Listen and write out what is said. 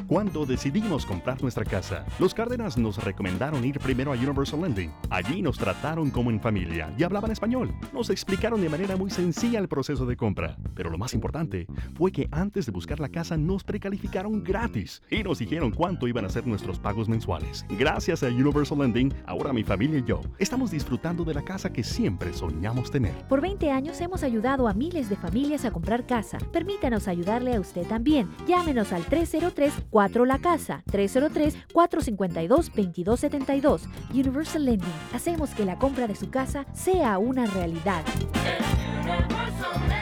Cuando decidimos comprar nuestra casa, los Cárdenas nos recomendaron ir primero a Universal Lending. Allí nos trataron como en familia y hablaban español. Nos explicaron de manera muy sencilla el proceso de compra. Pero lo más importante fue que antes de buscar la casa nos precalificaron gratis y nos dijeron cuánto iban a ser nuestros pagos mensuales. Gracias a Universal Lending, ahora mi familia y yo estamos disfrutando de la casa que siempre soñamos tener. Por 20 años hemos ayudado a miles de familias a comprar casa. Permítanos ayudarle a usted también. Llámenos al 303-4LA-CASA, 303-452-2272. Universal Lending. Hacemos que la compra de su casa sea una realidad. Universal Lending.